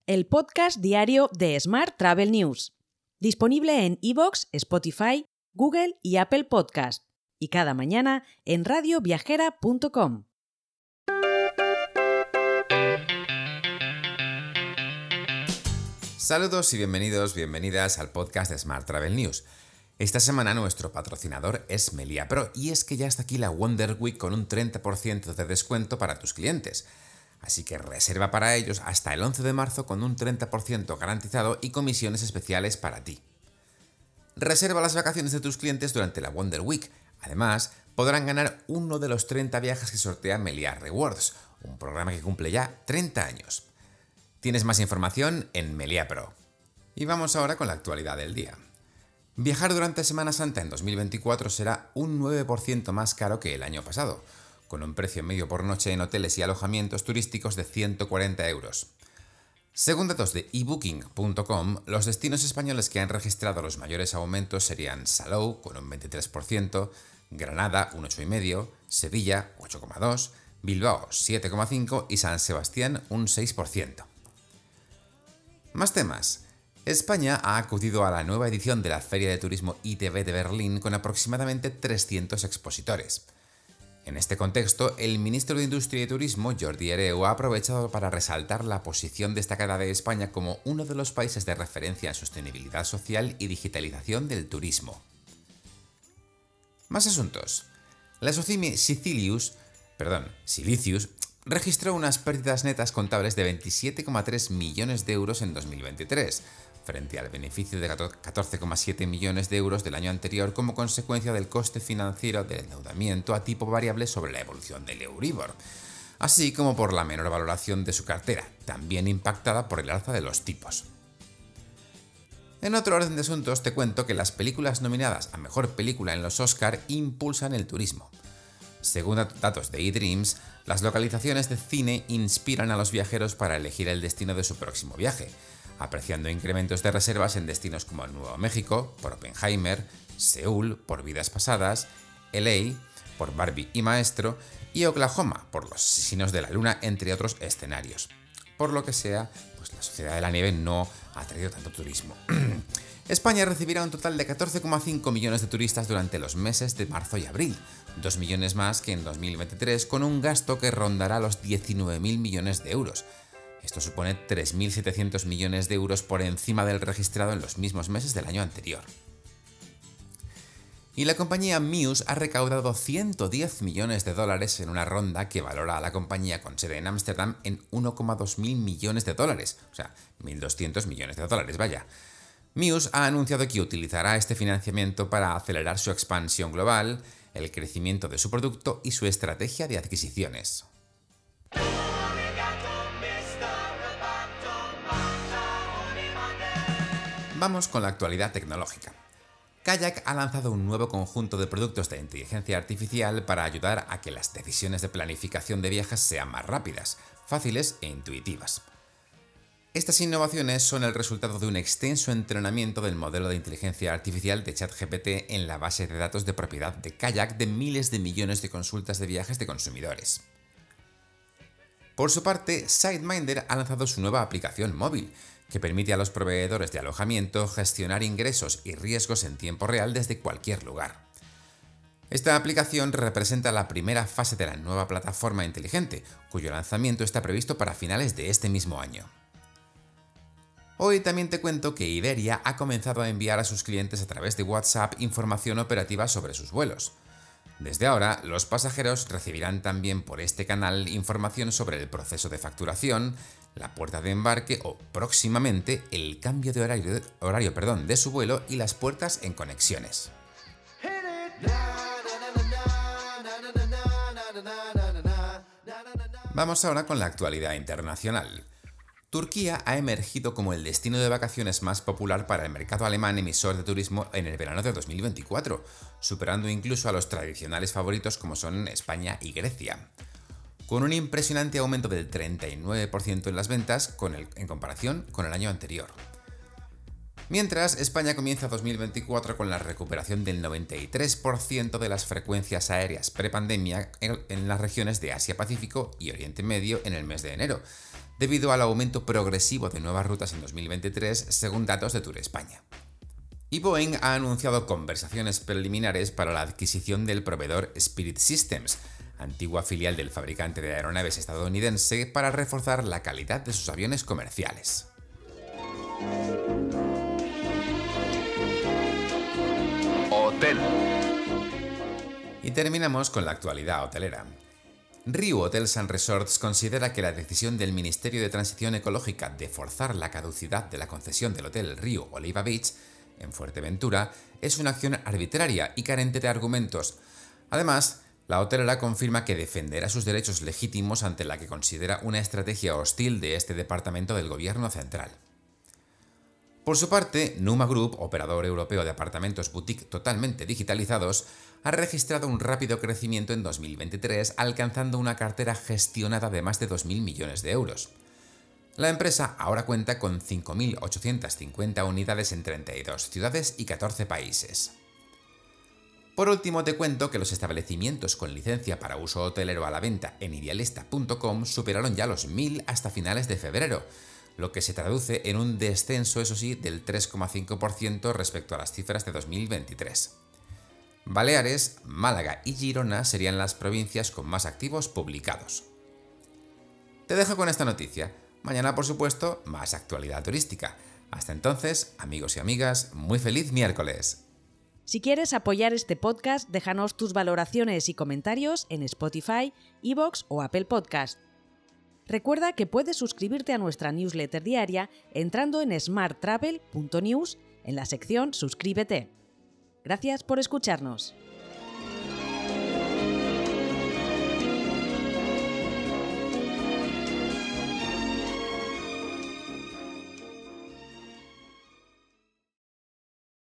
el podcast diario de Smart Travel News, disponible en iVoox, Spotify, Google y Apple Podcast, y cada mañana en radioviajera.com. Saludos y bienvenidas al podcast de Smart Travel News. Esta semana nuestro patrocinador es Melia Pro y es que ya está aquí la Wonder Week con un 30% de descuento para tus clientes. Así que reserva para ellos hasta el 11 de marzo con un 30% garantizado y comisiones especiales para ti. Reserva las vacaciones de tus clientes durante la Wonder Week. Además, podrán ganar uno de los 30 viajes que sortea Melia Rewards, un programa que cumple ya 30 años. Tienes más información en Melia Pro. Y vamos ahora con la actualidad del día. Viajar durante Semana Santa en 2024 será un 9% más caro que el año pasado, con un precio medio por noche en hoteles y alojamientos turísticos de 140 euros. Según datos de ebooking.com, los destinos españoles que han registrado los mayores aumentos serían Salou, con un 23%, Granada, un 8,5%, Sevilla, 8,2%, Bilbao, 7,5% y San Sebastián, un 6%. Más temas. España ha acudido a la nueva edición de la Feria de Turismo ITB de Berlín con aproximadamente 300 expositores. En este contexto, el ministro de Industria y Turismo, Jordi Hereu, ha aprovechado para resaltar la posición destacada de España como uno de los países de referencia en sostenibilidad social y digitalización del turismo. Más asuntos. La Socimi Silicius registró unas pérdidas netas contables de 27,3 millones de euros en 2023, frente al beneficio de 14,7 millones de euros del año anterior como consecuencia del coste financiero del endeudamiento a tipo variable sobre la evolución del Euribor, así como por la menor valoración de su cartera, también impactada por el alza de los tipos. En otro orden de asuntos te cuento que las películas nominadas a Mejor Película en los Oscar impulsan el turismo. Según datos de eDreams, las localizaciones de cine inspiran a los viajeros para elegir el destino de su próximo viaje, apreciando incrementos de reservas en destinos como Nuevo México, por Oppenheimer, Seúl, por Vidas Pasadas, LA, por Barbie y Maestro, y Oklahoma, por Los Asesinos de la Luna, entre otros escenarios. Por lo que sea, pues la Sociedad de la Nieve no ha traído tanto turismo. España recibirá un total de 14,5 millones de turistas durante los meses de marzo y abril, 2 millones más que en 2023, con un gasto que rondará los 19.000 millones de euros. Esto supone 3.700 millones de euros por encima del registrado en los mismos meses del año anterior. Y la compañía Mews ha recaudado 110 millones de dólares en una ronda que valora a la compañía con sede en Ámsterdam en 1,2 mil millones de dólares, o sea, 1.200 millones de dólares, vaya. Mews ha anunciado que utilizará este financiamiento para acelerar su expansión global, el crecimiento de su producto y su estrategia de adquisiciones. Vamos con la actualidad tecnológica. Kayak ha lanzado un nuevo conjunto de productos de inteligencia artificial para ayudar a que las decisiones de planificación de viajes sean más rápidas, fáciles e intuitivas. Estas innovaciones son el resultado de un extenso entrenamiento del modelo de inteligencia artificial de ChatGPT en la base de datos de propiedad de Kayak de miles de millones de consultas de viajes de consumidores. Por su parte, SiteMinder ha lanzado su nueva aplicación móvil, que permite a los proveedores de alojamiento gestionar ingresos y riesgos en tiempo real desde cualquier lugar. Esta aplicación representa la primera fase de la nueva plataforma inteligente, cuyo lanzamiento está previsto para finales de este mismo año. Hoy también te cuento que Iberia ha comenzado a enviar a sus clientes a través de WhatsApp información operativa sobre sus vuelos. Desde ahora, los pasajeros recibirán también por este canal información sobre el proceso de facturación, la puerta de embarque o, próximamente, el cambio de horario de su vuelo y las puertas en conexiones. Vamos ahora con la actualidad internacional. Turquía ha emergido como el destino de vacaciones más popular para el mercado alemán emisor de turismo en el verano de 2024, superando incluso a los tradicionales favoritos como son España y Grecia, con un impresionante aumento del 39% en las ventas en comparación con el año anterior. Mientras, España comienza 2024 con la recuperación del 93% de las frecuencias aéreas prepandemia en las regiones de Asia-Pacífico y Oriente Medio en el mes de enero, debido al aumento progresivo de nuevas rutas en 2023, según datos de Tour España. Y Boeing ha anunciado conversaciones preliminares para la adquisición del proveedor Spirit Systems, antigua filial del fabricante de aeronaves estadounidense, para reforzar la calidad de sus aviones comerciales. Hotel. Y terminamos con la actualidad hotelera. Riu Hotels & Resorts considera que la decisión del Ministerio de Transición Ecológica de forzar la caducidad de la concesión del Hotel Riu Oliva Beach en Fuerteventura es una acción arbitraria y carente de argumentos. Además, la hotelera confirma que defenderá sus derechos legítimos ante la que considera una estrategia hostil de este departamento del gobierno central. Por su parte, Numa Group, operador europeo de apartamentos boutique totalmente digitalizados, ha registrado un rápido crecimiento en 2023, alcanzando una cartera gestionada de más de 2.000 millones de euros. La empresa ahora cuenta con 5.850 unidades en 32 ciudades y 14 países. Por último, te cuento que los establecimientos con licencia para uso hotelero a la venta en idealista.com superaron ya los 1.000 hasta finales de febrero, lo que se traduce en un descenso, eso sí, del 3,5% respecto a las cifras de 2023. Baleares, Málaga y Girona serían las provincias con más activos publicados. Te dejo con esta noticia. Mañana, por supuesto, más actualidad turística. Hasta entonces, amigos y amigas, muy feliz miércoles. Si quieres apoyar este podcast, déjanos tus valoraciones y comentarios en Spotify, iVoox o Apple Podcast. Recuerda que puedes suscribirte a nuestra newsletter diaria entrando en smarttravel.news en la sección Suscríbete. Gracias por escucharnos.